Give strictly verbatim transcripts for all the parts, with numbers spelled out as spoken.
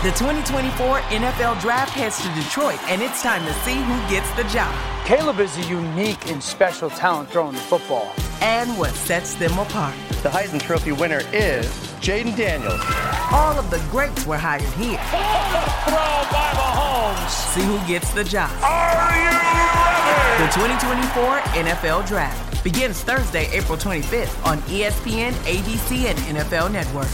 The twenty twenty-four N F L Draft heads to Detroit, and it's time to see who gets the job. Caleb is a unique and special talent throwing the football. And what sets them apart. The Heisman Trophy winner is Jaden Daniels. All of the greats were hired here. Throw by Mahomes. See who gets the job. Are you ready? The twenty twenty-four N F L Draft begins Thursday, April twenty-fifth on E S P N, A B C, and N F L Network.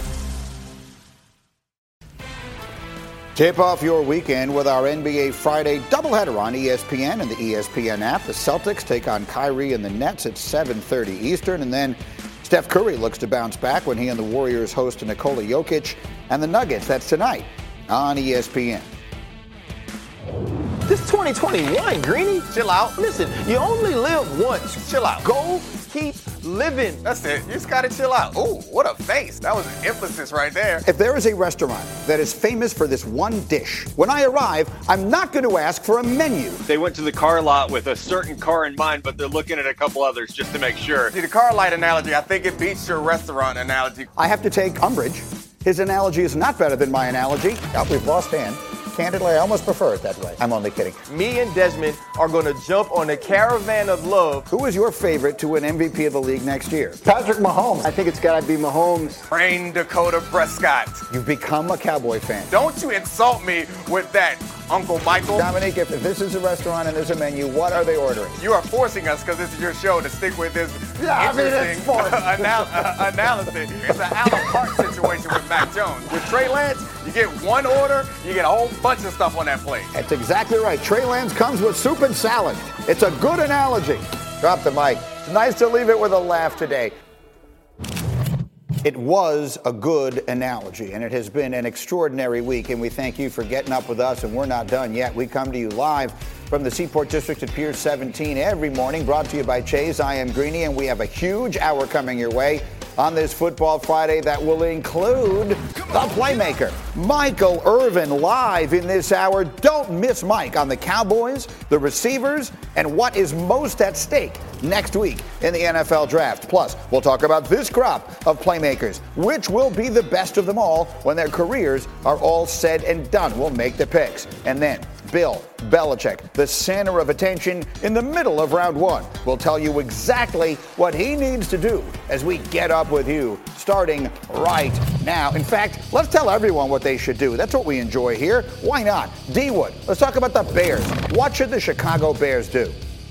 Tip off your weekend with our N B A Friday doubleheader on E S P N and the E S P N app. The Celtics take on Kyrie and the Nets at seven thirty Eastern, and then Steph Curry looks to bounce back when he and the Warriors host Nikola Jokic and the Nuggets. That's tonight on E S P N. This twenty twenty-one, Greeny. Chill out. Listen, you only live once. Chill out. Go keep living. That's it. You just gotta chill out. Ooh, what a face. That was an emphasis right there. If there is a restaurant that is famous for this one dish, when I arrive, I'm not going to ask for a menu. They went to the car lot with a certain car in mind, but they're looking at a couple others just to make sure. See, the car light analogy, I think it beats your restaurant analogy. I have to take umbrage. His analogy is not better than my analogy. Oh, we've lost hand. Candidly, I almost prefer it that way. I'm only kidding. Me and Desmond are going to jump on the caravan of love. Who is your favorite to win M V P of the league next year? Patrick Mahomes. I think it's got to be Mahomes. Train Dakota Prescott. You've become a Cowboy fan. Don't you insult me with that, Uncle Michael. Dominique, if, if this is a restaurant and there's a menu, what are they ordering? You are forcing us, because this is your show, to stick with this yeah, interesting I mean, it's forced. anal- uh, analysis. It's an a la carte situation with Mac Jones. With Trey Lance, you get one order, you get a whole bunch of stuff on that plate. That's exactly right. Trey Lance comes with soup and salad. It's a good analogy. Drop the mic. It's nice to leave it with a laugh today. It was a good analogy, and it has been an extraordinary week, and we thank you for getting up with us, and we're not done yet. We come to you live from the Seaport District at Pier seventeen every morning, brought to you by Chase. I am Greeny, and we have a huge hour coming your way on this Football Friday that will include the Playmaker, Michael Irvin, live in this hour. Don't miss Mike on the Cowboys, the receivers, and what is most at stake next week in the N F L Draft. Plus, we'll talk about this crop of Playmakers, which will be the best of them all when their careers are all said and done. We'll make the picks. And then Bill Belichick, the center of attention in the middle of round one, will tell you exactly what he needs to do as we get up with you starting right now. In fact, let's tell everyone what they should do. That's what we enjoy here. Why not? D-Wood, let's talk about the Bears. What should the Chicago Bears do?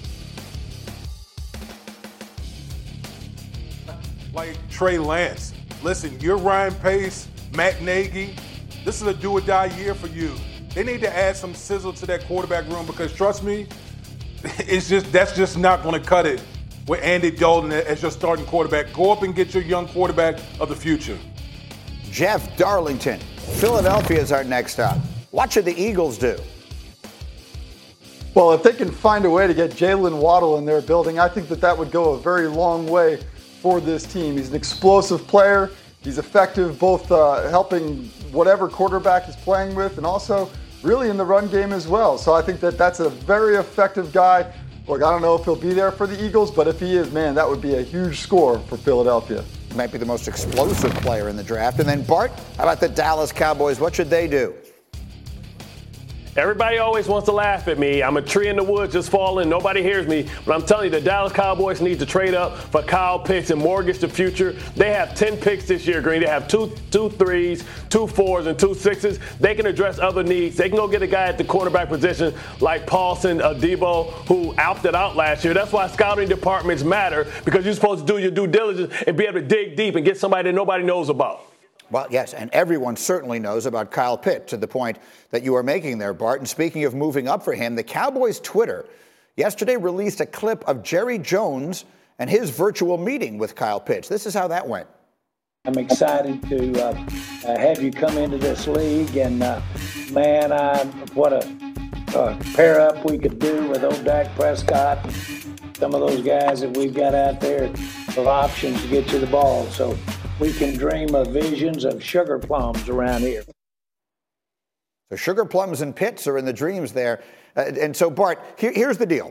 Like Trey Lance. Listen, you're Ryan Pace, Matt Nagy. This is a do-or-die year for you. They need to add some sizzle to that quarterback room, because trust me, it's just that's just not going to cut it with Andy Dalton as your starting quarterback. Go up and get your young quarterback of the future. Jeff Darlington, Philadelphia is our next stop. What should the Eagles do? Well, if they can find a way to get Jalen Waddle in their building, I think that that would go a very long way for this team. He's an explosive player. He's effective both uh, helping whatever quarterback is playing with and also really in the run game as well. So I think that that's a very effective guy. Look, I don't know if he'll be there for the Eagles, but if he is, man, that would be a huge score for Philadelphia. Might be the most explosive player in the draft. And then Bart, how about the Dallas Cowboys? What should they do? Everybody always wants to laugh at me. I'm a tree in the woods just falling. Nobody hears me. But I'm telling you, the Dallas Cowboys need to trade up for Kyle Pitts and mortgage the future. They have ten picks this year, Green. They have two, two threes, two fours, and two sixes. They can address other needs. They can go get a guy at the quarterback position like Paulson Adebo, who opted out last year. That's why scouting departments matter, because you're supposed to do your due diligence and be able to dig deep and get somebody that nobody knows about. Well, yes, and everyone certainly knows about Kyle Pitts, to the point that you are making there, Bart. And speaking of moving up for him, the Cowboys' Twitter yesterday released a clip of Jerry Jones and his virtual meeting with Kyle Pitts. This is how that went. I'm excited to uh, uh, have you come into this league, and uh, man, I, what a uh, pair up we could do with old Dak Prescott. Some of those guys that we've got out there of options to get you the ball. So we can dream of visions of sugar plums around here. So sugar plums and Pitts are in the dreams there. Uh, and so, Bart, here, here's the deal.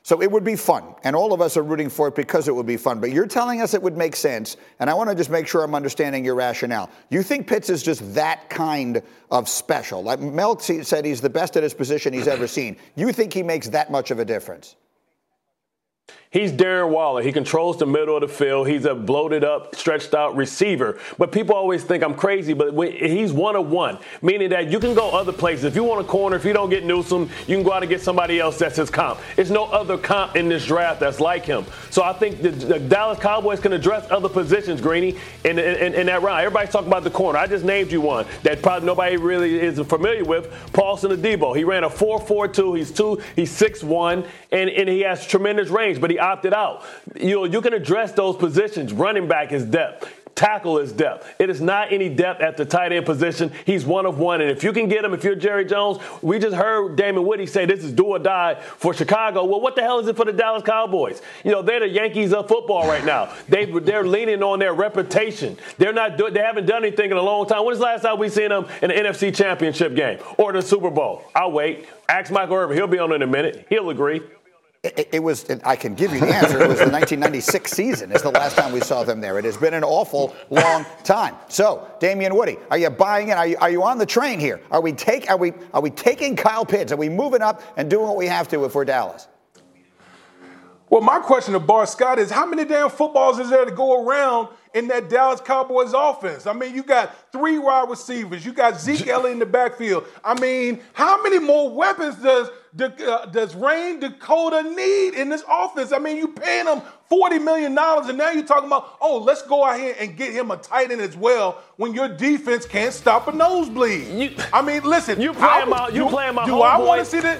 So it would be fun, and all of us are rooting for it because it would be fun. But you're telling us it would make sense, and I want to just make sure I'm understanding your rationale. You think Pitts is just that kind of special? Like Mel said, he's the best at his position he's ever seen. You think he makes that much of a difference? He's Darren Waller. He controls the middle of the field. He's a bloated up, stretched out receiver. But people always think I'm crazy, but he's one of one, meaning that you can go other places. If you want a corner, if you don't get Newsome, you can go out and get somebody else that's his comp. There's no other comp in this draft that's like him. So I think the, the Dallas Cowboys can address other positions, Greeny, in, in, in that round. Everybody's talking about the corner. I just named you one that probably nobody really is familiar with, Paulson Adebo. He ran a four four two. He's two. He's six one, and, and he has tremendous range, but he opted out. You know, you can address those positions. Running back is depth. Tackle is depth. It is not any depth at the tight end position. He's one of one. And if you can get him, if you're Jerry Jones, we just heard Damon Woody say this is do or die for Chicago. Well, what the hell is it for the Dallas Cowboys? You know, they're the Yankees of football right now. They, they're leaning on their reputation. They're not do, they haven't done anything in a long time. When's the last time we seen them in the N F C Championship game or the Super Bowl? I'll wait. Ask Michael Irvin. He'll be on in a minute. He'll agree. It, it was, I can give you the answer, it was the nineteen ninety-six season is the last time we saw them there. It has been an awful long time. So, Damian Woody, are you buying in? Are you, are you on the train here? Are we, take, are, we, are we taking Kyle Pitts? Are we moving up and doing what we have to if we're Dallas? Well, my question to Bart Scott is how many damn footballs is there to go around in that Dallas Cowboys offense? I mean, you got three wide receivers. You got Zeke Elliott in the backfield. I mean, how many more weapons does uh, does Rain Dakota need in this offense? I mean, you paying him forty million dollars, and now you're talking about, oh, let's go out here and get him a tight end as well when your defense can't stop a nosebleed. You, I mean, listen. You play him out. You play him out. Do I want to see that?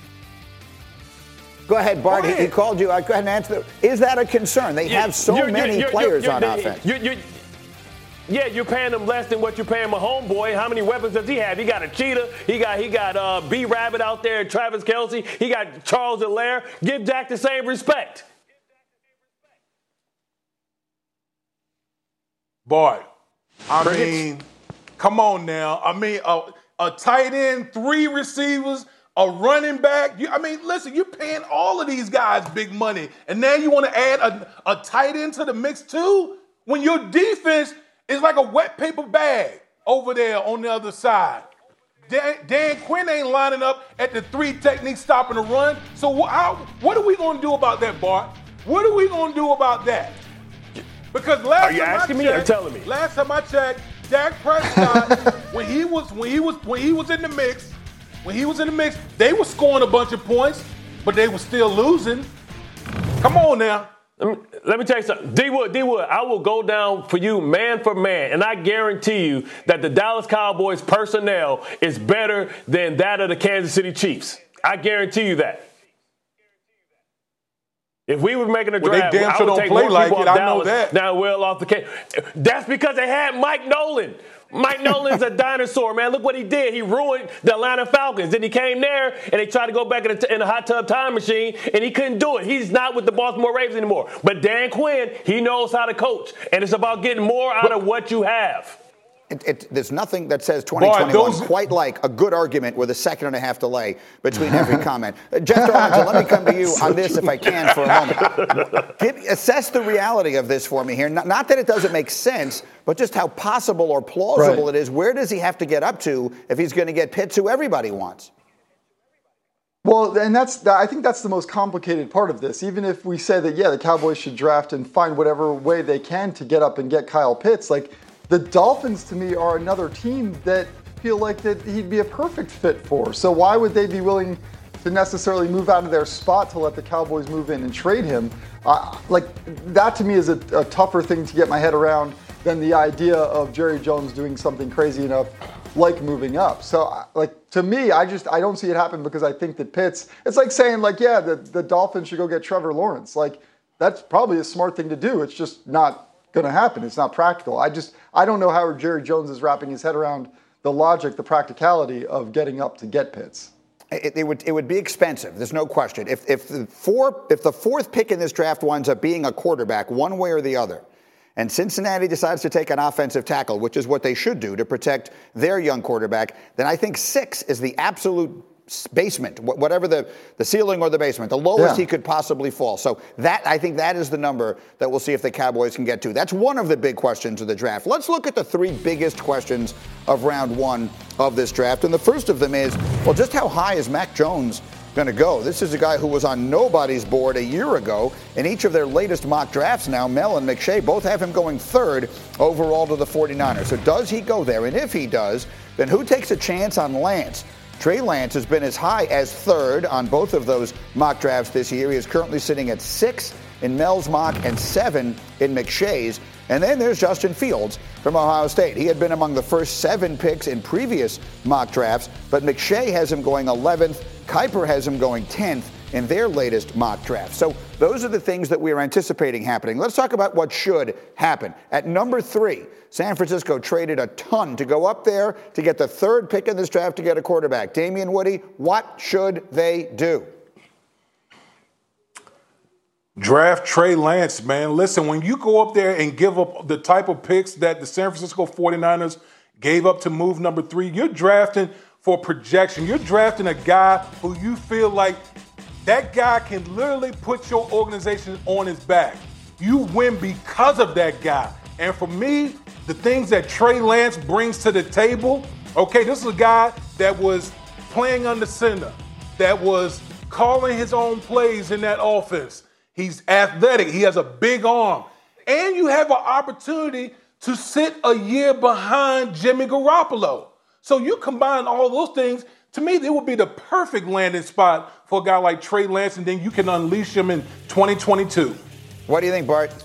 Go ahead, Bart. Go ahead. He, he called you. Go ahead and answer. The, is that a concern? They yeah, have so you're, many you're, players you're, on you're, offense. You're, you're, yeah, you're paying him less than what you're paying my homeboy. How many weapons does he have? He got a cheetah. He got he got uh, B Rabbit out there, Travis Kelce. He got Charles Allaire. Give Dak the same respect. Bart, I mean, come on now. I mean, a, a tight end, three receivers, a running back. You, I mean, listen, you're paying all of these guys big money, and now you want to add a, a tight end to the mix too? When your defense is like a wet paper bag over there on the other side. Dan, Dan Quinn ain't lining up at the three technique stopping the run. So wh- how, what are we going to do about that, Bart? What are we going to do about that? Because last are you time asking I me checked, or telling me? Last time I checked, Dak Prescott, when he was when he was when he was in the mix, when he was in the mix, they were scoring a bunch of points, but they were still losing. Come on now. Let me, let me tell you something. D-Wood, D-Wood, I will go down for you man for man, and I guarantee you that the Dallas Cowboys personnel is better than that of the Kansas City Chiefs. I guarantee you that. If we were making a well, draft, they damn I sure would don't take play more like people it. off I know Dallas that. now well off the case. That's because they had Mike Nolan. Mike Nolan's a dinosaur, man. Look what he did. He ruined the Atlanta Falcons. Then he came there, and they tried to go back in a, t- in a hot tub time machine, and he couldn't do it. He's not with the Baltimore Ravens anymore. But Dan Quinn, he knows how to coach, and it's about getting more out of what you have. It, it, there's nothing that says twenty twenty-one Boy, quite like a good argument with a second and a half delay between every comment. Uh, Jeff Darlington, let me come to you on this if I can for a moment. Give, assess the reality of this for me here. Not, not that it doesn't make sense, but just how possible or plausible right. it is. Where does he have to get up to if he's going to get Pitts, who everybody wants? Well, and that's I think that's the most complicated part of this. Even if we say that, yeah, the Cowboys should draft and find whatever way they can to get up and get Kyle Pitts, like, the Dolphins, to me, are another team that feel like that he'd be a perfect fit for. So why would they be willing to necessarily move out of their spot to let the Cowboys move in and trade him? Uh, like, that to me is a, a tougher thing to get my head around than the idea of Jerry Jones doing something crazy enough like moving up. So, like, to me, I just, I don't see it happen because I think that Pitts, it's like saying, like, yeah, the, the Dolphins should go get Trevor Lawrence. Like, that's probably a smart thing to do. It's just not going to happen. It's not practical. I just, I don't know how Jerry Jones is wrapping his head around the logic, the practicality of getting up to get Pitts. It, it would it would be expensive. There's no question. If if the four if the fourth pick in this draft winds up being a quarterback, one way or the other, and Cincinnati decides to take an offensive tackle, which is what they should do to protect their young quarterback, then I think six is the absolute basement, whatever the, the ceiling or the basement, the lowest Yeah. he could possibly fall. So that, I think that is the number that we'll see if the Cowboys can get to. That's one of the big questions of the draft. Let's look at the three biggest questions of round one of this draft. And the first of them is, well, just how high is Mac Jones going to go? This is a guy who was on nobody's board a year ago. In each of their latest mock drafts now, Mel and McShay both have him going third overall to the 49ers. So does he go there? And if he does, then who takes a chance on Lance? Trey Lance has been as high as third on both of those mock drafts this year. He is currently sitting at six in Mel's mock and seven in McShay's. And then there's Justin Fields from Ohio State. He had been among the first seven picks in previous mock drafts, but McShay has him going eleventh. Kuiper has him going tenth in their latest mock draft. So those are the things that we are anticipating happening. Let's talk about what should happen. At number three, San Francisco traded a ton to go up there to get the third pick in this draft to get a quarterback. Damian Woody, what should they do? Draft Trey Lance, man. Listen, when you go up there and give up the type of picks that the San Francisco 49ers gave up to move number three, you're drafting for projection. You're drafting a guy who you feel like that guy can literally put your organization on his back. You win because of that guy. And for me, the things that Trey Lance brings to the table, okay, this is a guy that was playing under center, that was calling his own plays in that offense. He's athletic. He has a big arm. And you have an opportunity to sit a year behind Jimmy Garoppolo. So you combine all those things, to me, it would be the perfect landing spot for a guy like Trey Lance, and then you can unleash him in twenty twenty-two. What do you think, Bart?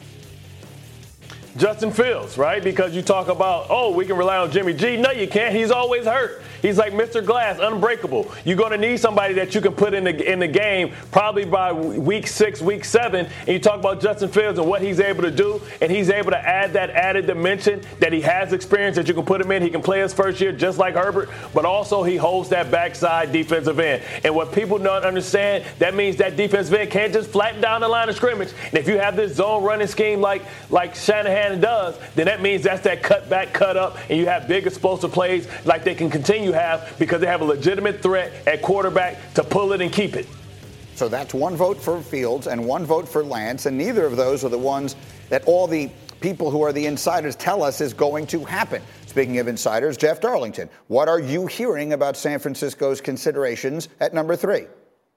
Justin Fields, right? Because you talk about, oh, we can rely on Jimmy G. No, you can't. He's always hurt. He's like Mister Glass, unbreakable. You're going to need somebody that you can put in the in the game probably by week six, week seven. And you talk about Justin Fields and what he's able to do, and he's able to add that added dimension that he has experience that you can put him in. He can play his first year just like Herbert, but also he holds that backside defensive end. And what people don't understand, that means that defensive end can't just flatten down the line of scrimmage. And if you have this zone running scheme like like Shanahan does, then that means that's that cut back, cut up, and you have big explosive plays like they can continue have because they have a legitimate threat at quarterback to pull it and keep it. So that's one vote for Fields and one vote for Lance, and neither of those are the ones that all the people who are the insiders tell us is going to happen. Speaking of insiders, Jeff Darlington, what are you hearing about San Francisco's considerations at number three?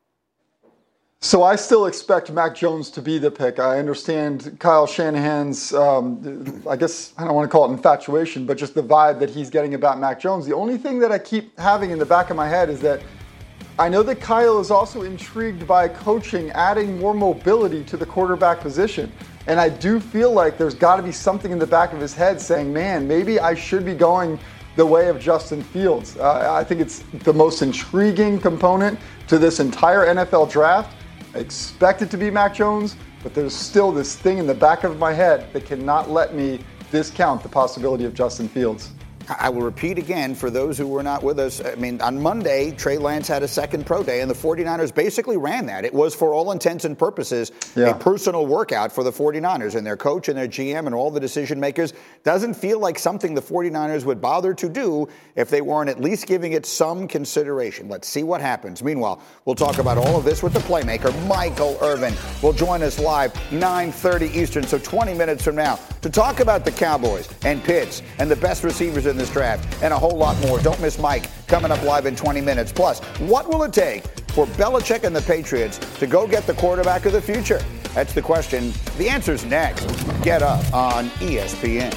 So I still expect Mac Jones to be the pick. I understand Kyle Shanahan's, um, I guess, I don't want to call it infatuation, but just the vibe that he's getting about Mac Jones. The only thing that I keep having in the back of my head is that I know that Kyle is also intrigued by coaching, adding more mobility to the quarterback position. And I do feel like there's got to be something in the back of his head saying, man, maybe I should be going the way of Justin Fields. Uh, I think it's the most intriguing component to this entire N F L draft. I expect it to be Mac Jones, but there's still this thing in the back of my head that cannot let me discount the possibility of Justin Fields. I will repeat again for those who were not with us. I mean, on Monday, Trey Lance had a second pro day, and the 49ers basically ran that. It was, for all intents and purposes, yeah. a personal workout for the 49ers, and their coach and their G M and all the decision makers. Doesn't feel like something the 49ers would bother to do if they weren't at least giving it some consideration. Let's see what happens. Meanwhile, we'll talk about all of this with the playmaker, Michael Irvin. Will join us live nine thirty Eastern, so twenty minutes from now, to talk about the Cowboys and Pitts and the best receivers in this draft and a whole lot more. Don't miss Mike coming up live in twenty minutes. Plus, what will it take for Belichick and the Patriots to go get the quarterback of the future? That's the question. The answer's next. Get Up on E S P N.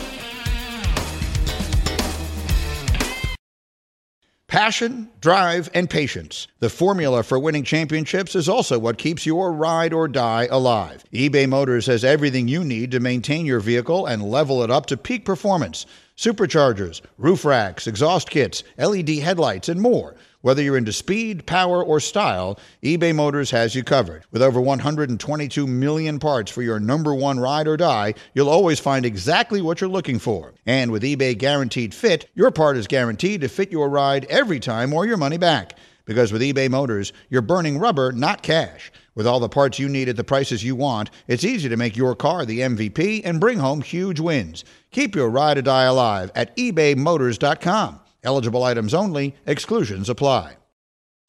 Passion, drive, and patience. The formula for winning championships is also what keeps your ride or die alive. eBay Motors has everything you need to maintain your vehicle and level it up to peak performance. Superchargers, roof racks, exhaust kits, L E D headlights, and more. Whether you're into speed, power, or style, eBay Motors has you covered. With over one hundred twenty-two million parts for your number one ride or die, you'll always find exactly what you're looking for. And with eBay Guaranteed Fit, your part is guaranteed to fit your ride every time or your money back. Because with eBay Motors, you're burning rubber, not cash. With all the parts you need at the prices you want, it's easy to make your car the M V P and bring home huge wins. Keep your ride or die alive at ebay motors dot com. Eligible items only. Exclusions apply.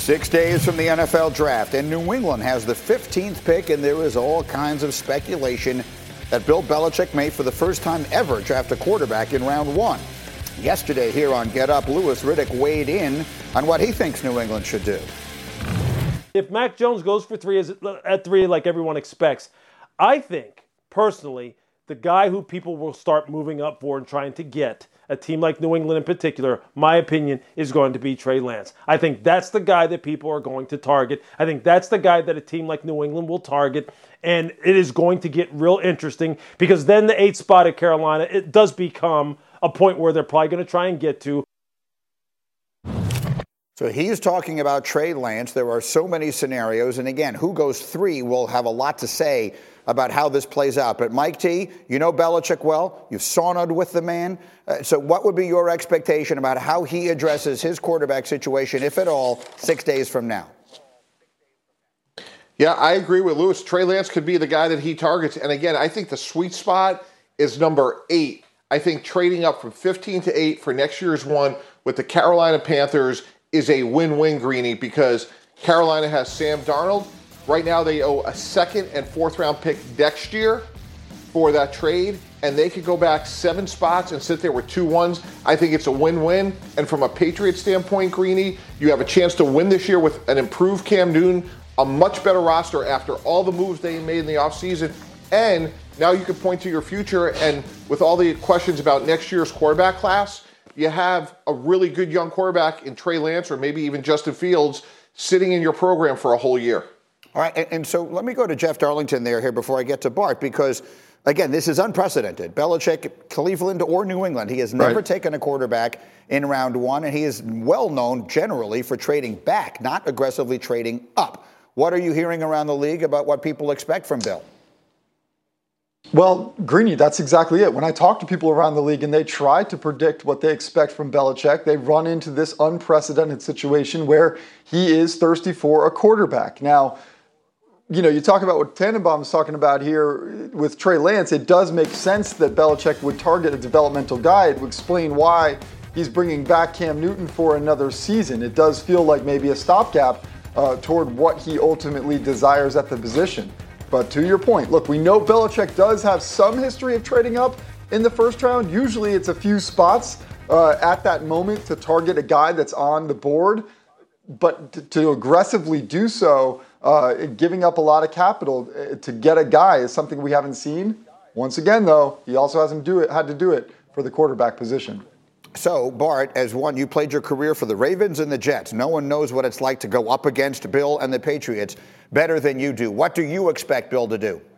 Six days from the N F L draft, and New England has the fifteenth pick, and there is all kinds of speculation that Bill Belichick may, for the first time ever, draft a quarterback in round one. Yesterday here on Get Up, Louis Riddick weighed in on what he thinks New England should do. If Mac Jones goes for three at three like everyone expects, I think, personally, the guy who people will start moving up for and trying to get, a team like New England in particular, my opinion, is going to be Trey Lance. I think that's the guy that people are going to target. I think that's the guy that a team like New England will target. And it is going to get real interesting because then the eighth spot at Carolina, it does become a point where they're probably going to try and get to. So he's talking about Trey Lance. There are so many scenarios. And again, who goes three will have a lot to say about how this plays out. But Mike T, you know Belichick well. You've sauntered with the man. Uh, so what would be your expectation about how he addresses his quarterback situation, if at all, six days from now? Yeah, I agree with Louis. Trey Lance could be the guy that he targets. And again, I think the sweet spot is number eight. I think trading up from fifteen to eight for next year's one with the Carolina Panthers is a win-win, Greeny, because Carolina has Sam Darnold. Right now they owe a second and fourth round pick next year for that trade, and they could go back seven spots and sit there with two ones. I think it's a win-win. And from a Patriots standpoint, Greeny, you have a chance to win this year with an improved Cam Newton, a much better roster after all the moves they made in the offseason. And now you can point to your future, and with all the questions about next year's quarterback class, you have a really good young quarterback in Trey Lance or maybe even Justin Fields sitting in your program for a whole year. All right, and, and so let me go to Jeff Darlington there here before I get to Bart, because, again, this is unprecedented. Belichick, Cleveland or New England, he has never right. taken a quarterback in round one, and he is well known generally for trading back, not aggressively trading up. What are you hearing around the league about what people expect from Bill? Well, Greeny, that's exactly it. When I talk to people around the league and they try to predict what they expect from Belichick, they run into this unprecedented situation where he is thirsty for a quarterback. Now, you know, you talk about what Tannenbaum is talking about here with Trey Lance. It does make sense that Belichick would target a developmental guy to explain why he's bringing back Cam Newton for another season. It does feel like maybe a stopgap uh, toward what he ultimately desires at the position. But to your point, look, we know Belichick does have some history of trading up in the first round. Usually it's a few spots uh, at that moment to target a guy that's on the board. But to, to aggressively do so, uh, giving up a lot of capital to get a guy is something we haven't seen. Once again, though, he also hasn't do it, had to do it for the quarterback position. So, Bart, as one, you played your career for the Ravens and the Jets. No one knows what it's like to go up against Bill and the Patriots better than you do. What do you expect Bill to do?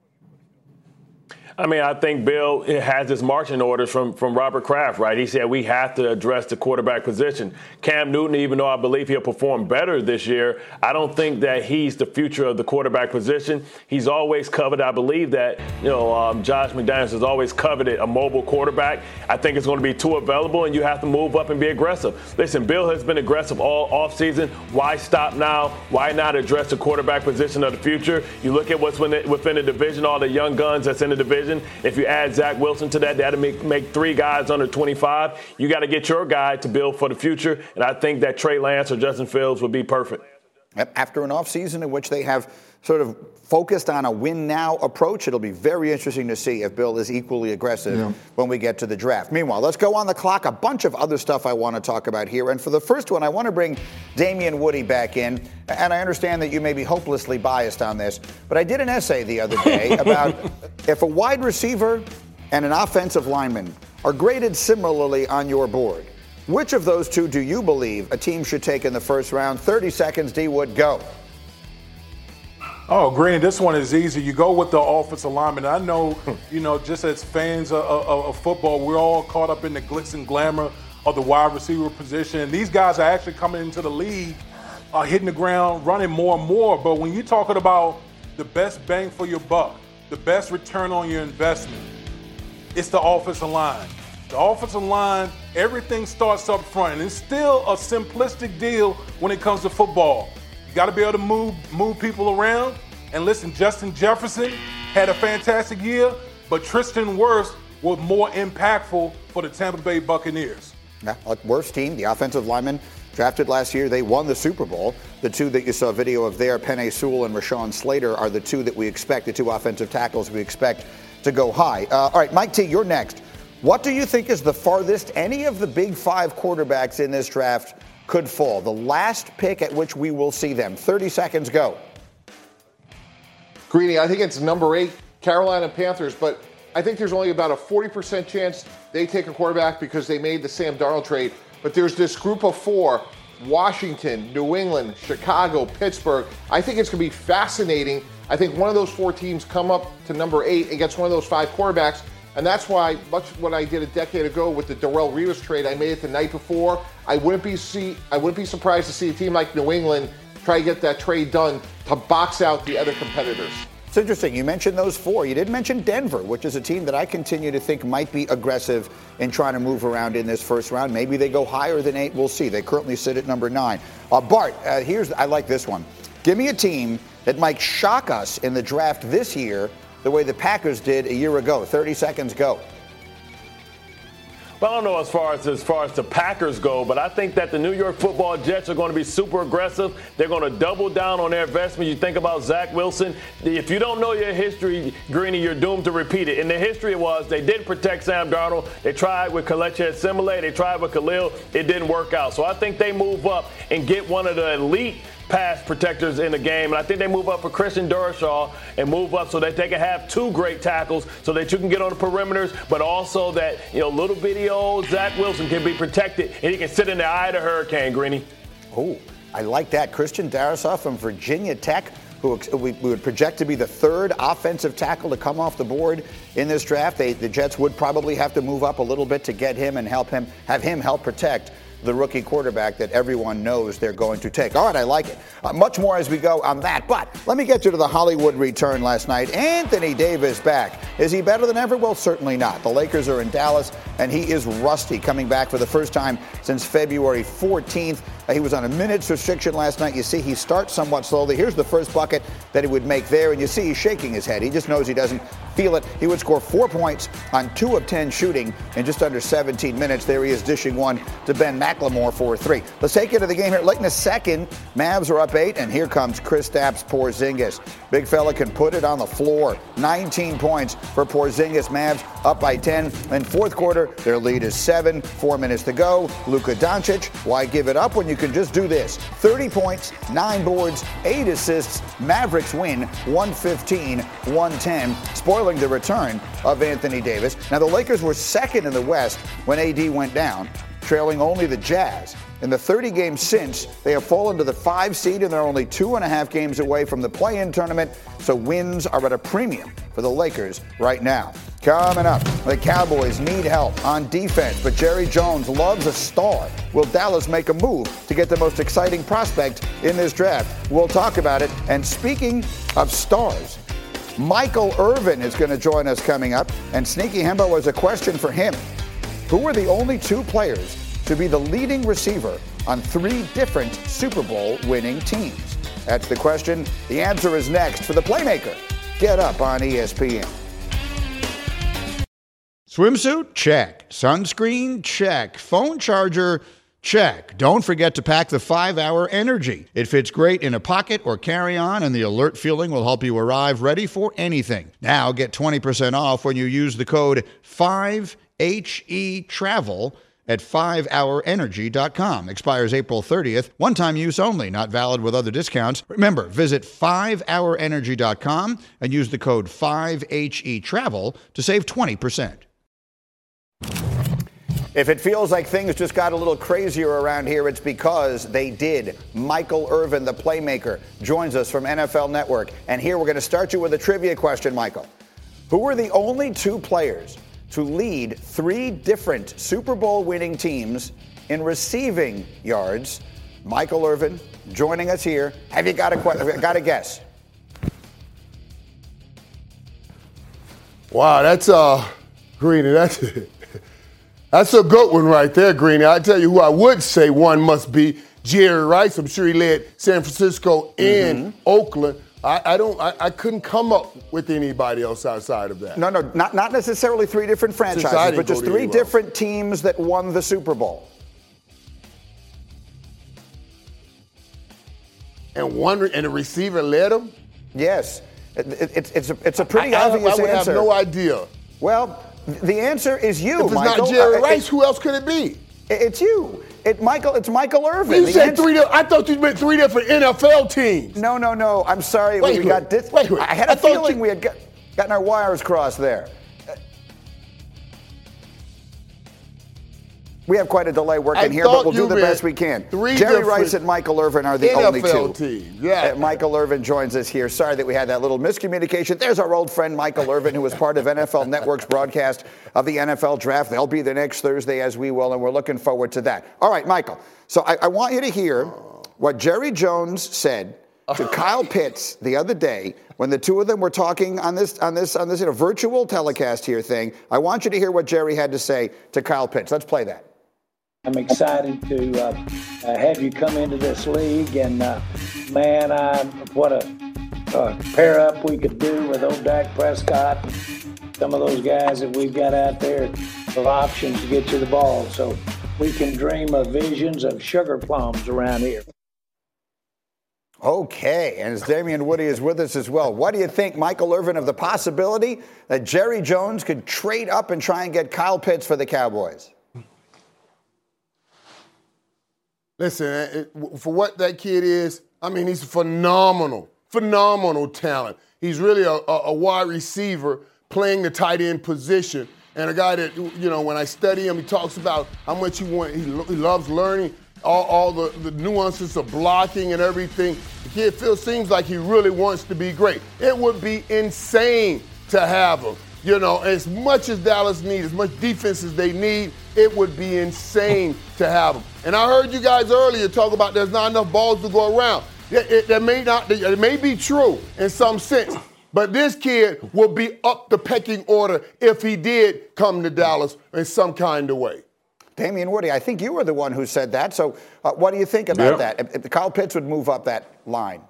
I mean, I think Bill has his marching orders from, from Robert Kraft, right? He said we have to address the quarterback position. Cam Newton, even though I believe he'll perform better this year, I don't think that he's the future of the quarterback position. He's always coveted. I believe that, you know, um, Josh McDaniels has always coveted a mobile quarterback. I think it's going to be two available, and you have to move up and be aggressive. Listen, Bill has been aggressive all offseason. Why stop now? Why not address the quarterback position of the future? You look at what's within the division, all the young guns that's in the division. If you add Zach Wilson to that, that'll make, make three guys under twenty-five. You got to get your guy to build for the future, and I think that Trey Lance or Justin Fields would be perfect. After an offseason in which they have sort of focused on a win-now approach, it'll be very interesting to see if Bill is equally aggressive yeah. when we get to the draft. Meanwhile, let's go on the clock. A bunch of other stuff I want to talk about here. And for the first one, I want to bring Damien Woody back in. And I understand that you may be hopelessly biased on this, but I did an essay the other day about if a wide receiver and an offensive lineman are graded similarly on your board, which of those two do you believe a team should take in the first round? thirty seconds, D. Wood, go. Oh, Green, this one is easy. You go with the offensive lineman. I know, you know, just as fans of, of, of football, we're all caught up in the glitz and glamour of the wide receiver position. And these guys are actually coming into the league, uh, hitting the ground, running more and more. But when you're talking about the best bang for your buck, the best return on your investment, it's the offensive line. The offensive line, everything starts up front. And it's still a simplistic deal when it comes to football. You got to be able to move move people around. And listen, Justin Jefferson had a fantastic year, but Tristan Wirfs was more impactful for the Tampa Bay Buccaneers. Yeah, worst team, the offensive lineman drafted last year. They won the Super Bowl. The two that you saw a video of there, Penei Sewell and Rashawn Slater, are the two that we expect, the two offensive tackles we expect to go high. Uh, all right, Mike T, you're next. What do you think is the farthest any of the big five quarterbacks in this draft could fall? The last pick at which we will see them. thirty seconds, go. Greeny, I think it's number eight, Carolina Panthers, but I think there's only about a forty percent chance they take a quarterback because they made the Sam Darnold trade. But there's this group of four, Washington, New England, Chicago, Pittsburgh. I think it's going to be fascinating. I think one of those four teams come up to number eight and gets one of those five quarterbacks. And that's why, much what I did a decade ago with the Darrelle Revis trade, I made it the night before. I wouldn't be see, I wouldn't be surprised to see a team like New England try to get that trade done to box out the other competitors. It's interesting. You mentioned those four. You didn't mention Denver, which is a team that I continue to think might be aggressive in trying to move around in this first round. Maybe they go higher than eight. We'll see. They currently sit at number nine. Uh, Bart, uh, here's I like this one. Give me a team that might shock us in the draft this year the way the Packers did a year ago. thirty seconds, go. Well, I don't know as far as as far as the Packers go, but I think that the New York Football Jets are going to be super aggressive. They're going to double down on their investment. You think about Zach Wilson. If you don't know your history, Greeny, you're doomed to repeat it. And the history was they did protect Sam Darnold. They tried with Kelechi Osemele. They tried with Khalil. It didn't work out. So I think they move up and get one of the elite pass protectors in the game. And I think they move up for Christian Durashaw and move up so that they can have two great tackles so that you can get on the perimeters, but also that, you know, little bitty old Zach Wilson can be protected and he can sit in the eye of the hurricane, Greeny. Oh, I like that. Christian Darashaw from Virginia Tech, who we would project to be the third offensive tackle to come off the board in this draft. They, the Jets would probably have to move up a little bit to get him and help him, have him help protect the rookie quarterback that everyone knows they're going to take. All right, I like it. Uh, much more as we go on that. But let me get you to the Hollywood return last night. Anthony Davis back. Is he better than ever? Well, certainly not. The Lakers are in Dallas, and he is rusty, coming back for the first time since February fourteenth. Uh, he was on a minutes restriction last night. You see he starts somewhat slowly. Here's the first bucket that he would make there, and you see he's shaking his head. He just knows he doesn't feel it. He would score four points on two of ten shooting in just under seventeen minutes. There he is dishing one to Ben McLemore for three. Let's take it to the game here. Late in the second, Mavs are up eight, and here comes Kristaps Porzingis. Big fella can put it on the floor. nineteen points for Porzingis. Mavs up by ten. In fourth quarter, their lead is seven. Four minutes to go. Luka Doncic, why give it up when you can just do this? thirty points, nine boards, eight assists. Mavericks win one fifteen one ten, spoiling the return of Anthony Davis. Now, the Lakers were second in the West when A D went down, trailing only the Jazz. In the thirty games since, they have fallen to the five seed, and they're only two and a half games away from the play-in tournament, so wins are at a premium for the Lakers right now. Coming up, the Cowboys need help on defense, but Jerry Jones loves a star. Will Dallas make a move to get the most exciting prospect in this draft? We'll talk about it. And speaking of stars, Michael Irvin is going to join us coming up, and Sneaky Hembo has a question for him. Who are the only two players to be the leading receiver on three different Super Bowl winning teams? That's the question. The answer is next for the Playmaker. Get up on E S P N. Swimsuit? Check. Sunscreen? Check. Phone charger? Check. Don't forget to pack the five hour Energy. It fits great in a pocket or carry-on, and the alert feeling will help you arrive ready for anything. Now get twenty percent off when you use the code five H E Travel at five hour energy dot com. Expires April thirtieth. One-time use only. Not valid with other discounts. Remember, visit five hour energy dot com and use the code five H E Travel to save twenty percent. If it feels like things just got a little crazier around here, it's because they did. Michael Irvin, the Playmaker, joins us from N F L Network. And here we're going to start you with a trivia question, Michael. Who are the only two players to lead three different Super Bowl winning teams in receiving yards? Michael Irvin joining us here. Have you got a, got a guess? Wow, that's uh, Greeny. That's that's a good one right there, Greeny. I tell you who I would say one must be Jerry Rice. I'm sure he led San Francisco and mm-hmm. Oakland. I, I don't. I, I couldn't come up with anybody else outside of that. No, no, not not necessarily three different franchises, but just three different teams that won the Super Bowl. and one and the receiver led him? Yes. It, it, it's, it's, a, it's a pretty I, obvious I, I would answer. have no idea. Well, the answer is you, if it's Michael. not Jerry uh, Rice, it, who else could it be? It's you. It, Michael, it's Michael Irvin. You the said answer, three. I thought you meant three different N F L teams. No, no, no. I'm sorry. Wait, we got dis- wait, wait. I had a I thought feeling you- we had got, gotten our wires crossed there. We have quite a delay working I here, but thought we'll do you the meant best we can. three Jerry different Rice and Michael Irvin are the N F L only two. teams. Yeah. Uh, Michael Irvin joins us here. Sorry that we had that little miscommunication. There's our old friend Michael Irvin, who was part of N F L Network's broadcast of the N F L Draft. They'll be there next Thursday, as we will, and we're looking forward to that. All right, Michael. So I, I want you to hear what Jerry Jones said to Kyle Pitts the other day when the two of them were talking on this on this on this you know, virtual telecast here thing. I want you to hear what Jerry had to say to Kyle Pitts. Let's play that. I'm excited to uh, uh, have you come into this league, and uh, man, I what a uh, pair up we could do with old Dak Prescott. Some of those guys that we've got out there of options to get you the ball, so we can dream of visions of sugar plums around here. Okay, and as Damian Woody is with us as well, what do you think, Michael Irvin, of the possibility that Jerry Jones could trade up and try and get Kyle Pitts for the Cowboys? Listen, it, for what that kid is, I mean, he's phenomenal, phenomenal talent. He's really a, a, a wide receiver playing the tight end position, and a guy that, you know, when I study him, he talks about how much he want, he, he loves learning all, all the, the nuances of blocking and everything. The kid feels seems like he really wants to be great. It would be insane to have him. You know, as much as Dallas needs, as much defense as they need, it would be insane to have them. And I heard you guys earlier talk about there's not enough balls to go around. It, it, that may not, it may be true in some sense, but this kid will be up the pecking order if he did come to Dallas in some kind of way. Damian Woody, I think you were the one who said that. So uh, what do you think about Yep. that? If, if Kyle Pitts would move up that line.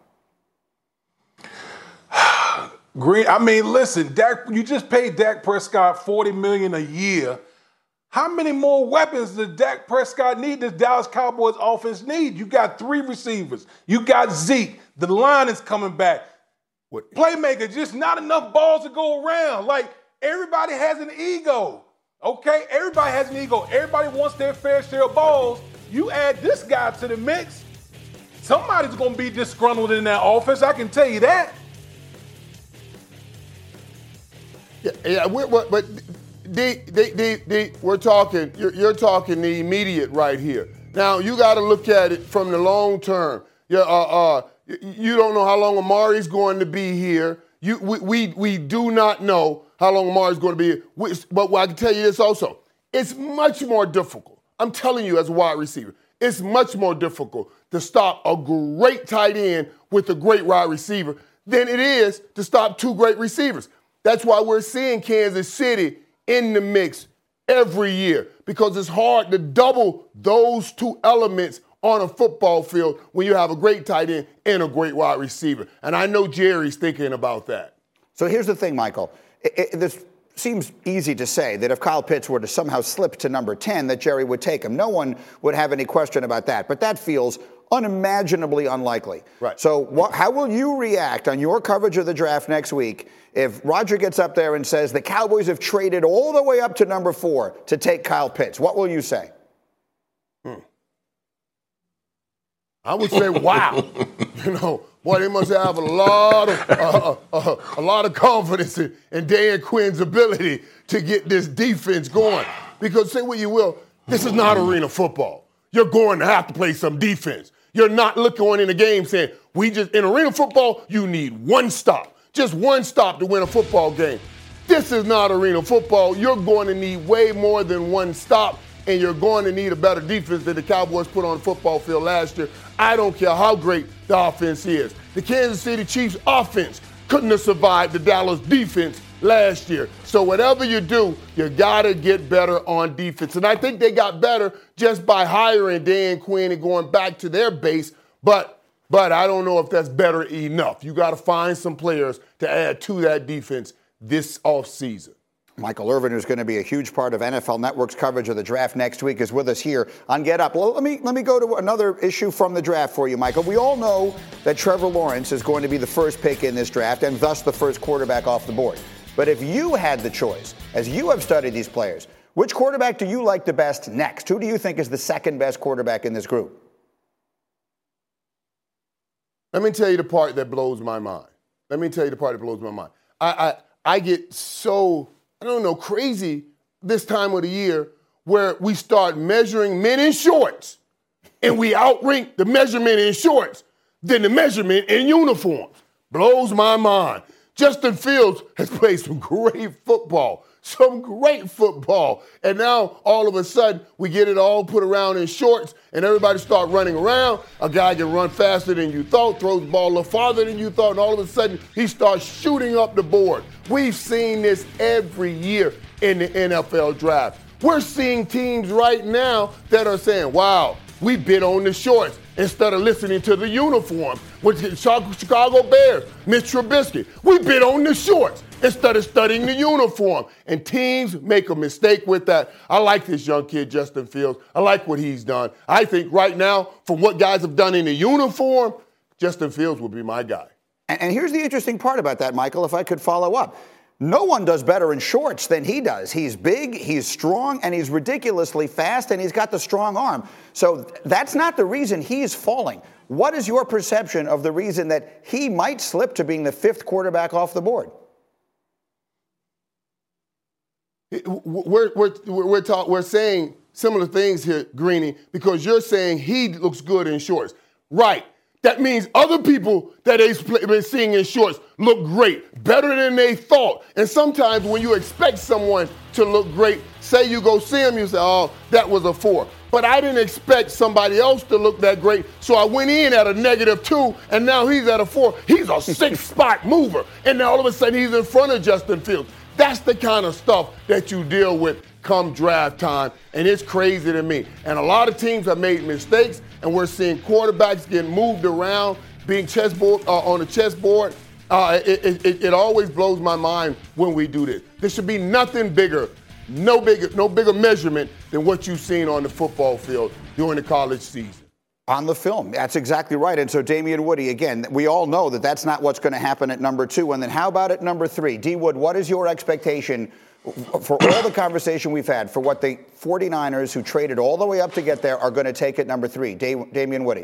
Green, I mean, listen, Dak, you just paid Dak Prescott forty million dollars a year. How many more weapons does Dak Prescott need? Does Dallas Cowboys offense need? You got three receivers. You got Zeke. The line is coming back. What? Playmaker, just not enough balls to go around. Like, everybody has an ego, okay? Everybody has an ego. Everybody wants their fair share of balls. You add this guy to the mix, somebody's going to be disgruntled in that offense. I can tell you that. Yeah, yeah, we're, we're, but they, they, they, they, we're talking. You're, you're talking the immediate right here. Now you got to look at it from the long term. Yeah, uh, uh, you don't know how long Amari's going to be here. You, we, we, we do not know how long Amari's going to be here. We, but I can tell you this also: it's much more difficult. I'm telling you, as a wide receiver, it's much more difficult to stop a great tight end with a great wide receiver than it is to stop two great receivers. That's why we're seeing Kansas City in the mix every year, because it's hard to double those two elements on a football field when you have a great tight end and a great wide receiver. And I know Jerry's thinking about that. So here's the thing, Michael. It, it, this seems easy to say that if Kyle Pitts were to somehow slip to number ten, that Jerry would take him. No one would have any question about that. But that feels unimaginably unlikely. Right. So wh- how will you react on your coverage of the draft next week if Roger gets up there and says the Cowboys have traded all the way up to number four to take Kyle Pitts? What will you say? Hmm. I would say, wow. You know, boy, they must have a lot of uh, uh, a lot of confidence in, in Dan Quinn's ability to get this defense going. Because say what you will, this is not arena football. You're going to have to play some defense. You're not looking in the game saying, we just, in arena football, you need one stop. Just one stop to win a football game. This is not arena football. You're going to need way more than one stop, and you're going to need a better defense than the Cowboys put on the football field last year. I don't care how great the offense is. The Kansas City Chiefs offense couldn't have survived the Dallas defense last year. So whatever you do, you got to get better on defense. And I think they got better just by hiring Dan Quinn and going back to their base. But but I don't know if that's better enough. You got to find some players to add to that defense this offseason. Michael Irvin, who's going to be a huge part of N F L Network's coverage of the draft next week, is with us here on Get Up. Well, let me let me go to another issue from the draft for you, Michael. We all know that Trevor Lawrence is going to be the first pick in this draft and thus the first quarterback off the board. But if you had the choice, as you have studied these players, which quarterback do you like the best next? Who do you think is the second best quarterback in this group? Let me tell you the part that blows my mind. Let me tell you the part that blows my mind. I I, I get so, I don't know, crazy this time of the year where we start measuring men in shorts and we outrank the measurement in shorts than the measurement in uniforms. Blows my mind. Justin Fields has played some great football, some great football. And now, all of a sudden, we get it all put around in shorts, and everybody start running around. A guy can run faster than you thought, throws the ball a little farther than you thought, and all of a sudden, he starts shooting up the board. We've seen this every year in the N F L draft. We're seeing teams right now that are saying, wow, we bid on the shorts instead of listening to the uniform. With the Chicago Bears, Mitch Trubisky, we bid on the shorts instead of studying the uniform. And teams make a mistake with that. I like this young kid, Justin Fields. I like what he's done. I think right now, from what guys have done in the uniform, Justin Fields would be my guy. And, and here's the interesting part about that, Michael, if I could follow up. No one does better in shorts than he does. He's big, he's strong, and he's ridiculously fast, and he's got the strong arm. So that's not the reason he's falling. What is your perception of the reason that he might slip to being the fifth quarterback off the board? We're, we're, we're, talk, we're saying similar things here, Greeny, because you're saying he looks good in shorts. Right. That means other people that they've been seeing in shorts look great, better than they thought. And sometimes when you expect someone to look great, say you go see him, you say, oh, that was a four. But I didn't expect somebody else to look that great, so I went in at a negative two, and now he's at a four. He's a six-spot mover, and now all of a sudden he's in front of Justin Fields. That's the kind of stuff that you deal with come draft time, and it's crazy to me. And a lot of teams have made mistakes, and we're seeing quarterbacks getting moved around, being chessboard uh, on the chessboard. Uh, it, it, it always blows my mind when we do this. There should be nothing bigger, no bigger, no bigger measurement than what you've seen on the football field during the college season. On the film. That's exactly right. And so Damien Woody, again, we all know that that's not what's going to happen at number two. And then how about at number three? D. Wood, what is your expectation for all the conversation we've had for what the 49ers, who traded all the way up to get there, are going to take at number three? Da- Damien Woody.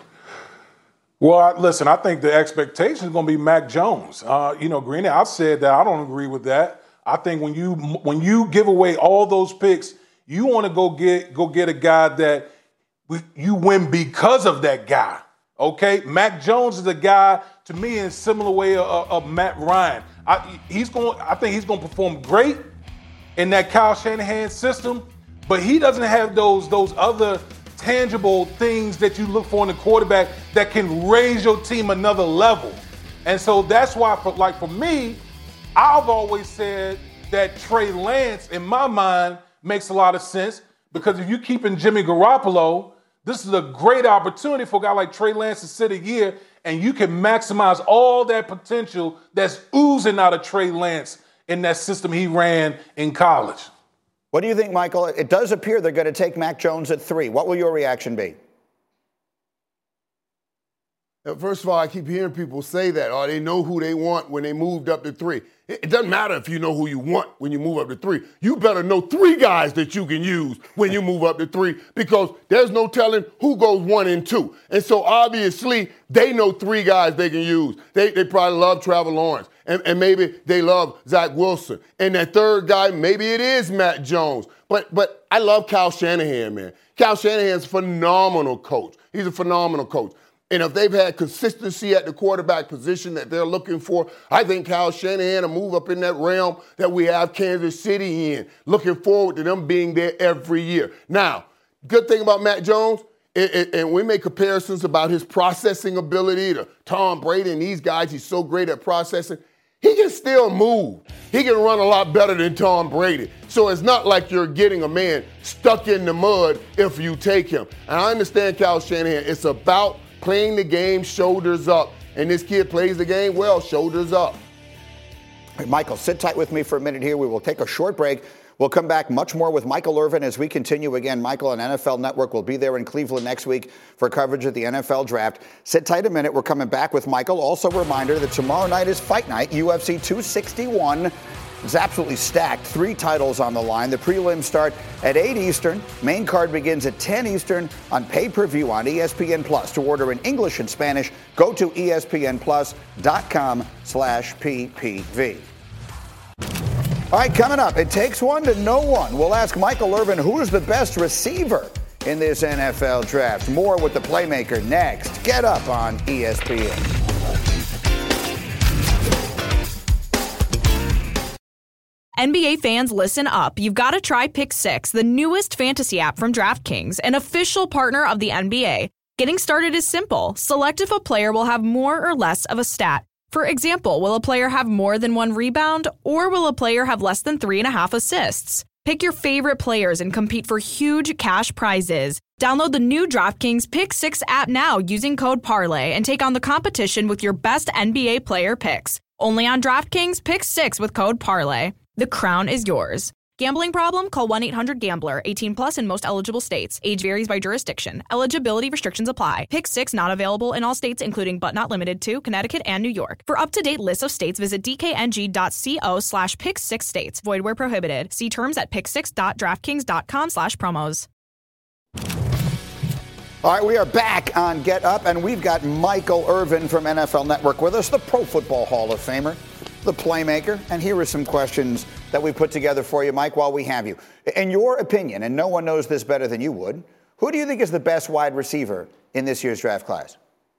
Well, listen, I think the expectation is going to be Mac Jones. Uh, you know, Greeny, I've said that I don't agree with that. I think when you when you give away all those picks, you want to go get go get a guy that you win because of that guy. Okay, Mac Jones is a guy to me in a similar way of, of Matt Ryan. I, he's going. I think he's going to perform great in that Kyle Shanahan system, but he doesn't have those those other tangible things that you look for in a quarterback that can raise your team another level. And so that's why, for, like for me, I've always said that Trey Lance, in my mind, makes a lot of sense because if you're keeping Jimmy Garoppolo, this is a great opportunity for a guy like Trey Lance to sit a year and you can maximize all that potential that's oozing out of Trey Lance in that system he ran in college. What do you think, Michael? It does appear they're going to take Mac Jones at three. What will your reaction be? First of all, I keep hearing people say that, or they know who they want when they moved up to three. It doesn't matter if you know who you want when you move up to three. You better know three guys that you can use when you move up to three because there's no telling who goes one and two. And so obviously they know three guys they can use. They, they probably love Trevor Lawrence, and, and maybe they love Zach Wilson. And that third guy, maybe it is Matt Jones. But but I love Kyle Shanahan, man. Kyle Shanahan's a phenomenal coach. He's a phenomenal coach. And if they've had consistency at the quarterback position that they're looking for, I think Kyle Shanahan will move up in that realm that we have Kansas City in. Looking forward to them being there every year. Now, good thing about Matt Jones, it, it, and we make comparisons about his processing ability to Tom Brady and these guys. He's so great at processing. He can still move. He can run a lot better than Tom Brady. So it's not like you're getting a man stuck in the mud if you take him. And I understand Kyle Shanahan. It's about playing the game shoulders up. And this kid plays the game well, shoulders up. Michael, sit tight with me for a minute here. We will take a short break. We'll come back much more with Michael Irvin as we continue. Again, Michael on N F L Network will be there in Cleveland next week for coverage of the N F L Draft. Sit tight a minute. We're coming back with Michael. Also a reminder that tomorrow night is Fight Night, U F C two sixty-one. It's absolutely stacked. Three titles on the line. The prelims start at eight Eastern. Main card begins at ten Eastern on pay-per-view on E S P N Plus. To order in English and Spanish, go to E S P N plus dot com slash P P V. All right, coming up, it takes one to know one. We'll ask Michael Irvin who's the best receiver in this N F L draft. More with the playmaker next. Get Up on E S P N. N B A fans, listen up. You've got to try Pick Six, the newest fantasy app from DraftKings, an official partner of the N B A. Getting started is simple. Select if a player will have more or less of a stat. For example, will a player have more than one rebound, or will a player have less than three and a half assists? Pick your favorite players and compete for huge cash prizes. Download the new DraftKings Pick Six app now using code Parlay and take on the competition with your best N B A player picks. Only on DraftKings Pick Six with code Parlay. The crown is yours. Gambling problem? Call one eight hundred gambler. eighteen plus in most eligible states. Age varies by jurisdiction. Eligibility restrictions apply. Pick Six not available in all states, including but not limited to Connecticut and New York. For up-to-date lists of states, visit dkng.co slash pick six states. Void where prohibited. See terms at pick six dot draftkings dot com slash promos. All right, we are back on Get Up, and we've got Michael Irvin from N F L Network with us, the Pro Football Hall of Famer, the playmaker. And here are some questions that we put together for you, Mike, while we have you. In your opinion, and no one knows this better than you would, who do you think is the best wide receiver in this year's draft class?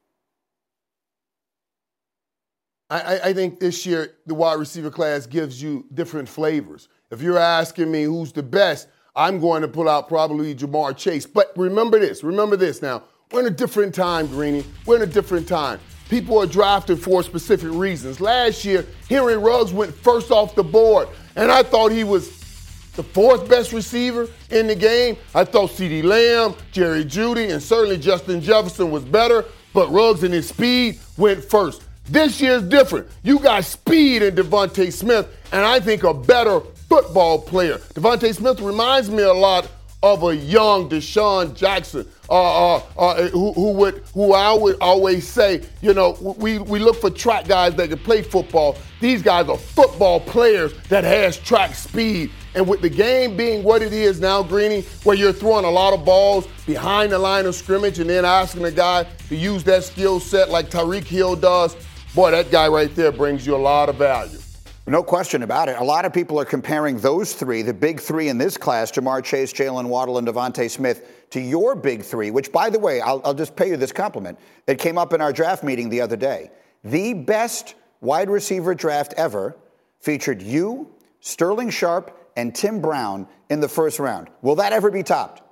I, I think this year the wide receiver class gives you different flavors. If you're asking me who's the best, I'm going to pull out probably Jamar Chase. But remember this, remember this now. We're in a different time, Greeny. We're in a different time. People are drafted for specific reasons. Last year, Henry Ruggs went first off the board, and I thought he was the fourth best receiver in the game. I thought CeeDee Lamb, Jerry Jeudy, and certainly Justin Jefferson was better, but Ruggs and his speed went first. This year's different. You got speed in Devontae Smith, and I think a better football player. Devontae Smith reminds me a lot of a young Deshaun Jackson, uh, uh, uh, who, who would, who I would always say, you know, we, we look for track guys that can play football. These guys are football players that has track speed. And with the game being what it is now, Greeny, where you're throwing a lot of balls behind the line of scrimmage and then asking a guy to use that skill set like Tyreek Hill does, boy, that guy right there brings you a lot of value. No question about it. A lot of people are comparing those three, the big three in this class, Jamar Chase, Jalen Waddle, and Devontae Smith, to your big three, which, by the way, I'll, I'll just pay you this compliment. It came up in our draft meeting the other day. The best wide receiver draft ever featured you, Sterling Sharp, and Tim Brown in the first round. Will that ever be topped?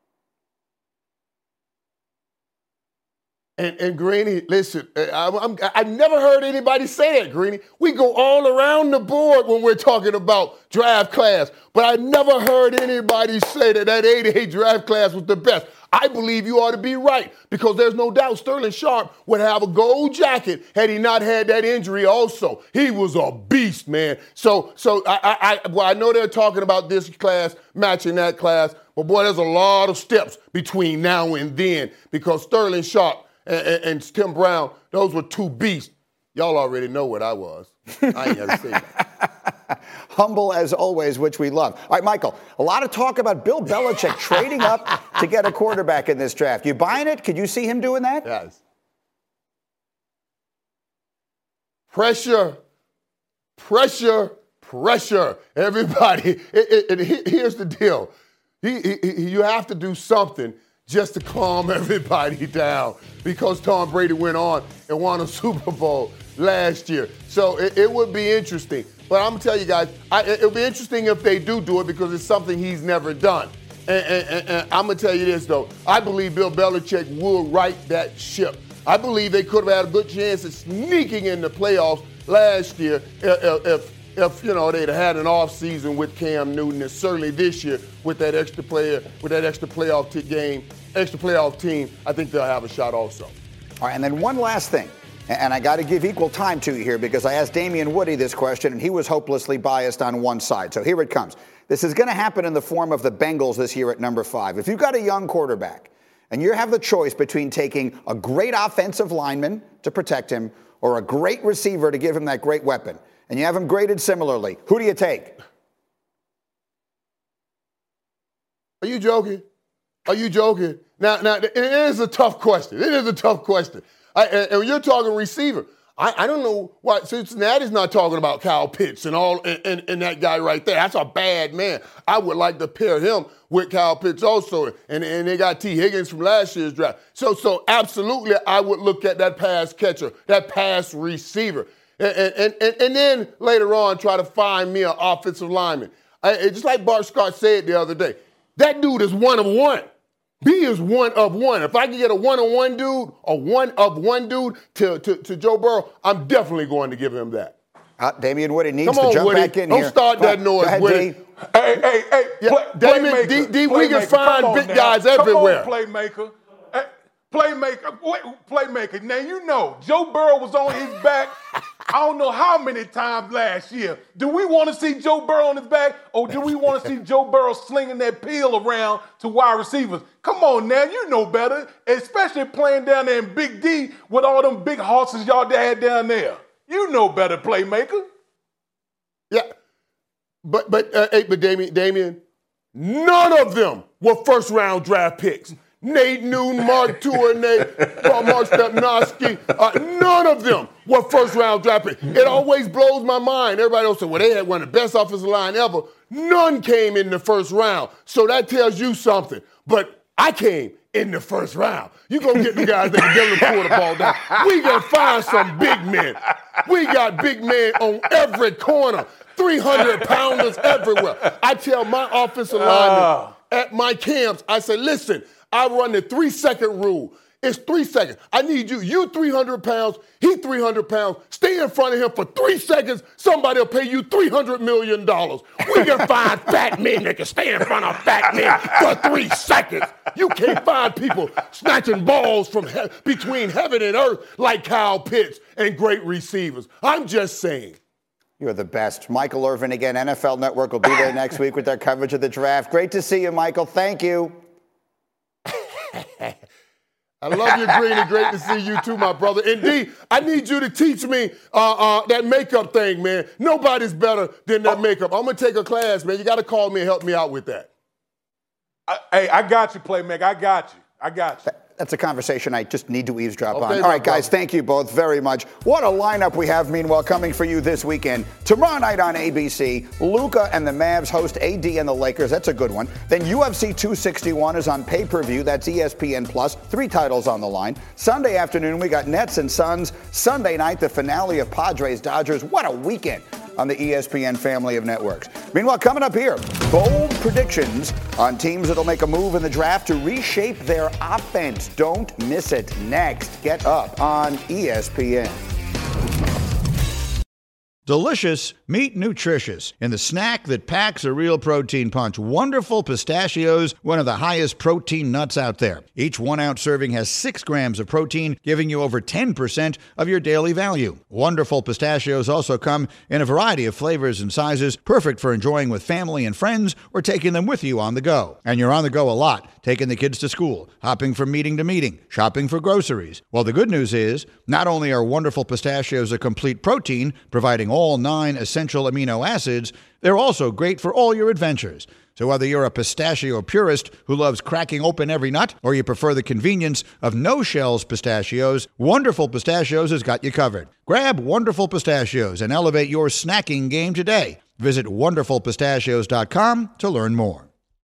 And, and Greeny, listen, I, I'm, I've never heard anybody say that, Greeny. We go all around the board when we're talking about draft class, but I never heard anybody say that that eighty-eight draft class was the best. I believe you ought to be right, because there's no doubt Sterling Sharp would have a gold jacket had he not had that injury also. He was a beast, man. So, so I, I, well, I know they're talking about this class matching that class, but boy, there's a lot of steps between now and then, because Sterling Sharp And, and, and Tim Brown, those were two beasts. Y'all already know what I was. I ain't got to say that. Humble as always, which we love. All right, Michael, a lot of talk about Bill Belichick trading up to get a quarterback in this draft. You buying it? Could you see him doing that? Yes. Pressure, pressure, pressure. Everybody. It, it, it, here's the deal. He, he, you have to do something just to calm everybody down, because Tom Brady went on and won a Super Bowl last year. So it, it would be interesting. But I'm going to tell you guys, I, it would be interesting if they do do it, because it's something he's never done. And, and, and I'm going to tell you this, though. I believe Bill Belichick will right that ship. I believe they could have had a good chance at sneaking in the playoffs last year if, if If, you know, they'd had an off season with Cam Newton, and certainly this year with that extra player, with that extra playoff t- game, extra playoff team, I think they'll have a shot also. All right, and then one last thing. And I got to give equal time to you here because I asked Damien Woody this question, and he was hopelessly biased on one side. So here it comes. This is going to happen in the form of the Bengals this year at number five. If you've got a young quarterback and you have the choice between taking a great offensive lineman to protect him or a great receiver to give him that great weapon, and you have him graded similarly, who do you take? Are you joking? Are you joking? Now, now it is a tough question. It is a tough question. I, and, and you're talking receiver. I, I don't know why Cincinnati's not talking about Kyle Pitts and all and, and, and that guy right there. That's a bad man. I would like to pair him with Kyle Pitts also. And, and they got T. Higgins from last year's draft. So, so absolutely, I would look at that pass catcher, that pass receiver. And, and, and, and then later on, try to find me an offensive lineman. I, just like Bart Scott said the other day, that dude is one of one. B is one of one. If I can get a one-on-one dude, a one-of-one dude to, to, to Joe Burrow, I'm definitely going to give him that. Uh, Damian Woody needs Come on, to jump Woody. back in Don't here. Don't start that noise, ahead, Woody. Hey, hey, hey, yeah, play, Damien, playmaker. D, D, we can find big now. guys everywhere. Come on, playmaker. Hey, playmaker, wait, playmaker. Now, you know, Joe Burrow was on his back I don't know how many times last year. Do we want to see Joe Burrow on his back, or do we want to see Joe Burrow slinging that peel around to wide receivers? Come on now, you know better, especially playing down there in Big D with all them big horses y'all had down there. You know better, playmaker. Yeah, but but uh, hey, but Damien, Damien, none of them were first round draft picks. Nate Newton, Mark Tournay, Mark Stepnoski, uh, none of them were first-round draft picks. It always blows my mind. Everybody else said, well, they had one of the best offensive line ever. None came in the first round. So that tells you something. But I came in the first round. You go get the guys that can get the quarterback down. We got to find some big men. We got big men on every corner, three hundred pounders everywhere. I tell my offensive linemen uh. at my camps, I say, listen, I run the three-second rule. It's three seconds. I need you. You three hundred pounds. He three hundred pounds. Stay in front of him for three seconds. Somebody will pay you three hundred million dollars. We can find fat men that can stay in front of fat men for three seconds. You can't find people snatching balls from he- between heaven and earth like Kyle Pitts and great receivers. I'm just saying. You're the best. Michael Irvin again. N F L Network will be there next week with their coverage of the draft. Great to see you, Michael. Thank you. I love you, Greeny. Great to see you too, my brother. Indeed, I need you to teach me uh, uh, that makeup thing, man. Nobody's better than that makeup. I'm going to take a class, man. You got to call me and help me out with that. I, hey, I got you, Playmaker. I got you. I got you. That's a conversation I just need to eavesdrop Okay, on. All right, guys, thank you both very much. What a lineup we have, meanwhile, coming for you this weekend. Tomorrow night on A B C, Luka and the Mavs host A D and the Lakers. That's a good one. Then U F C two sixty-one is on pay-per-view. That's E S P N Plus. Three titles on the line. Sunday afternoon, we got Nets and Suns. Sunday night, the finale of Padres-Dodgers. What a weekend on the E S P N family of networks. Meanwhile, coming up here, bold predictions on teams that'll make a move in the draft to reshape their offense. Don't miss it. Next, get up on E S P N. Delicious, meet nutritious in the snack that packs a real protein punch. Wonderful Pistachios, one of the highest protein nuts out there. Each one-ounce serving has six grams of protein, giving you over ten percent of your daily value. Wonderful Pistachios also come in a variety of flavors and sizes, perfect for enjoying with family and friends or taking them with you on the go. And you're on the go a lot, taking the kids to school, hopping from meeting to meeting, shopping for groceries. Well, the good news is, not only are Wonderful Pistachios a complete protein, providing all nine essential amino acids, they're also great for all your adventures. So whether you're a pistachio purist who loves cracking open every nut, or you prefer the convenience of no-shells pistachios, Wonderful Pistachios has got you covered. Grab Wonderful Pistachios and elevate your snacking game today. Visit wonderful pistachios dot com to learn more.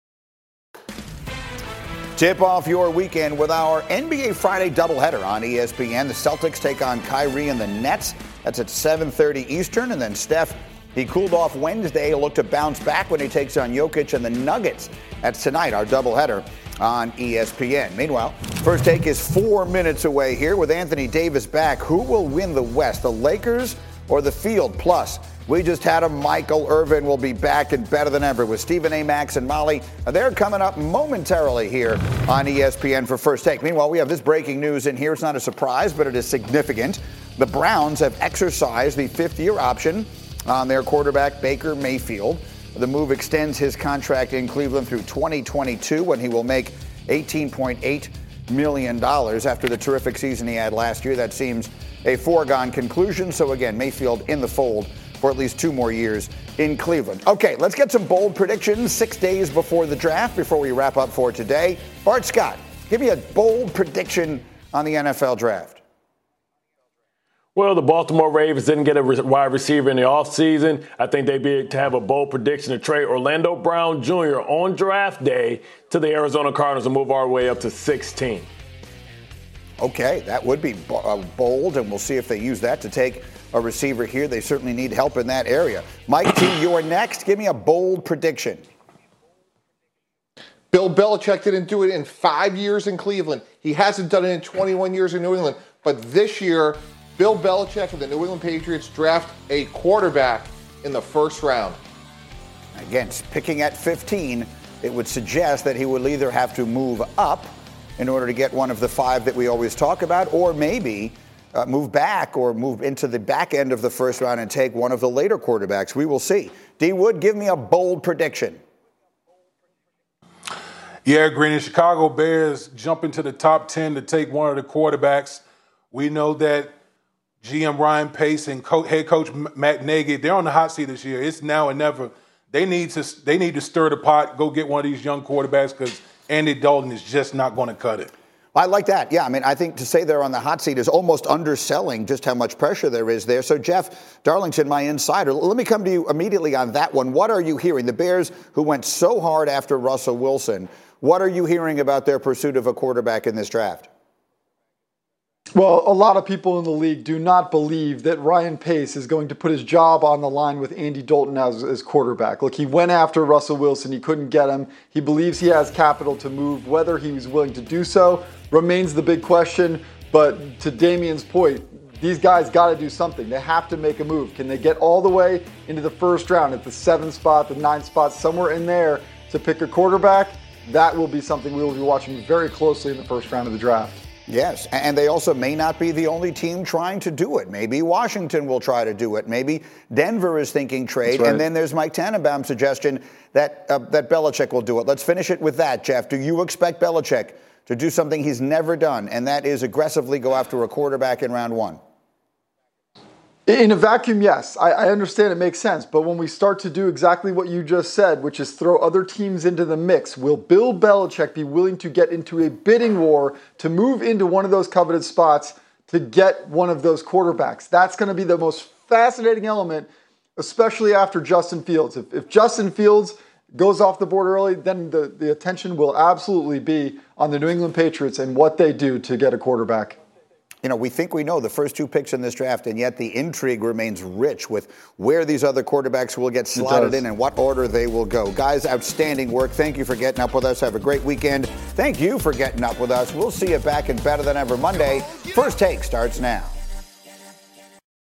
Tip off your weekend with our N B A Friday doubleheader on E S P N. The Celtics take on Kyrie and the Nets. That's at seven thirty Eastern. And then Steph, he cooled off Wednesday. He'll look to bounce back when he takes on Jokic and the Nuggets. That's tonight, our doubleheader on E S P N. Meanwhile, first take is four minutes away here with Anthony Davis back. Who will win the West, the Lakers or the field. Plus, we just had a Michael Irvin will be back and better than ever with Stephen A. Max and Molly. They're coming up momentarily here on E S P N for First Take. Meanwhile, we have this breaking news in here. It's not a surprise, but it is significant. The Browns have exercised the fifth-year option on their quarterback, Baker Mayfield. The move extends his contract in Cleveland through twenty twenty-two, when he will make eighteen point eight million dollars after the terrific season he had last year. That seems a foregone conclusion. So again, Mayfield in the fold for at least two more years in Cleveland. Okay, let's get some bold predictions six days before the draft, before we wrap up for today. Bart Scott, give me a bold prediction on the N F L draft. Well, the Baltimore Ravens didn't get a wide receiver in the offseason. I think they'd be to have a bold prediction to trade Orlando Brown Junior on draft day to the Arizona Cardinals and move our way up to sixteen. Okay, that would be bold, and we'll see if they use that to take a receiver here. They certainly need help in that area. Mike T, you're next. Give me a bold prediction. Bill Belichick didn't do it in five years in Cleveland. He hasn't done it in twenty-one years in New England. But this year, Bill Belichick and the New England Patriots draft a quarterback in the first round. Again, picking at fifteen, it would suggest that he will either have to move up in order to get one of the five that we always talk about, or maybe uh, move back or move into the back end of the first round and take one of the later quarterbacks. We will see. D. Wood, give me a bold prediction. Yeah, Green, the Chicago Bears jump into the top ten to take one of the quarterbacks. We know that G M Ryan Pace and co- head coach Matt Nagy, they're on the hot seat this year. It's now or never. They need to they need to stir the pot, go get one of these young quarterbacks, because Andy Dalton is just not going to cut it. I like that. Yeah, I mean, I think to say they're on the hot seat is almost underselling just how much pressure there is there. So, Jeff Darlington, my insider, let me come to you immediately on that one. What are you hearing? The Bears, who went so hard after Russell Wilson, what are you hearing about their pursuit of a quarterback in this draft? Well, a lot of people in the league do not believe that Ryan Pace is going to put his job on the line with Andy Dalton as, as quarterback. Look, he went after Russell Wilson. He couldn't get him. He believes he has capital to move. Whether he was willing to do so remains the big question. But to Damian's point, these guys got to do something. They have to make a move. Can they get all the way into the first round at the seventh spot, the ninth spot, somewhere in there to pick a quarterback? That will be something we will be watching very closely in the first round of the draft. Yes, and they also may not be the only team trying to do it. Maybe Washington will try to do it. Maybe Denver is thinking trade. Right. And then there's Mike Tannenbaum's suggestion that uh, that Belichick will do it. Let's finish it with that, Jeff. Do you expect Belichick to do something he's never done, and that is aggressively go after a quarterback in round one? In a vacuum, yes. I, I understand it makes sense. But when we start to do exactly what you just said, which is throw other teams into the mix, will Bill Belichick be willing to get into a bidding war to move into one of those coveted spots to get one of those quarterbacks? That's going to be the most fascinating element, especially after Justin Fields. If, if Justin Fields goes off the board early, then the, the attention will absolutely be on the New England Patriots and what they do to get a quarterback. You know, we think we know the first two picks in this draft, and yet the intrigue remains rich with where these other quarterbacks will get slotted in and what order they will go. Guys, outstanding work. Thank you for getting up with us. Have a great weekend. Thank you for getting up with us. We'll see you back and better than ever Monday. First Take starts now.